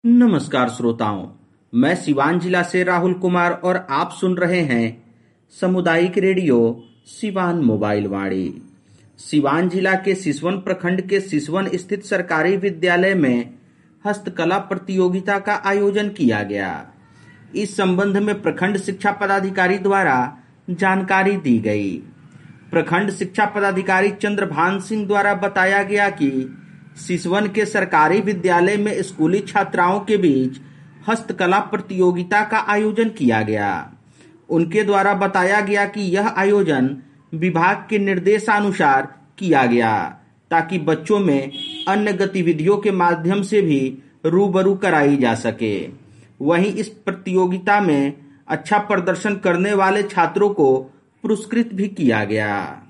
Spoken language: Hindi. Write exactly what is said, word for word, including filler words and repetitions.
नमस्कार श्रोताओं, मैं सिवान जिला से राहुल कुमार और आप सुन रहे हैं सामुदायिक रेडियो सिवान मोबाइल वाणी। सिवान जिला के सिसवन प्रखंड के सिसवन स्थित सरकारी विद्यालय में हस्तकला प्रतियोगिता का आयोजन किया गया। इस संबंध में प्रखंड शिक्षा पदाधिकारी द्वारा जानकारी दी गई। प्रखंड शिक्षा पदाधिकारी चंद्रभान सिंह द्वारा बताया गया कि सिसवन के सरकारी विद्यालय में स्कूली छात्राओं के बीच हस्तकला प्रतियोगिता का आयोजन किया गया। उनके द्वारा बताया गया कि यह आयोजन विभाग के निर्देशानुसार किया गया ताकि बच्चों में अन्य गतिविधियों के माध्यम से भी रूबरू कराई जा सके। वहीं इस प्रतियोगिता में अच्छा प्रदर्शन करने वाले छात्रों को पुरस्कृत भी किया गया।